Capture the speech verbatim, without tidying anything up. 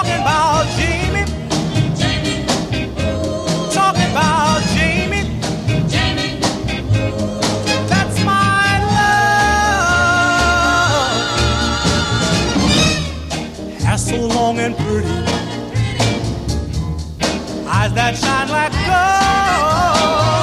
Talking about Jamie. Jamie. Talking about Jamie. Jamie. That's my love. Hair so long and pretty. Eyes that shine like gold.